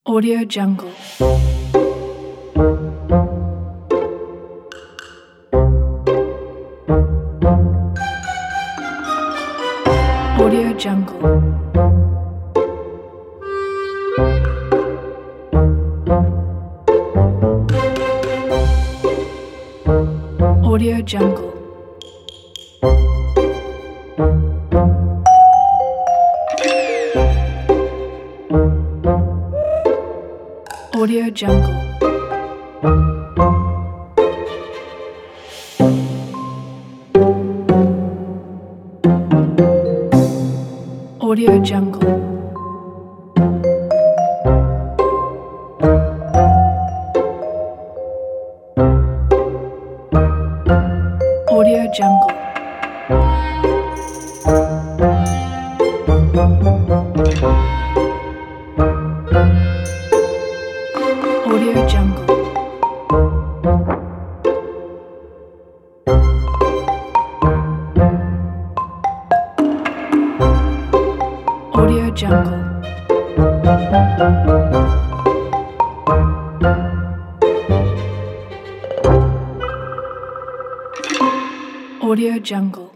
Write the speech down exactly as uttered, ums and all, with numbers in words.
Audio Jungle. Audio Jungle. Audio Jungle. Audio Jungle. Audio Jungle. Audio Jungle. Audio Jungle. Audio Jungle. Audio Jungle.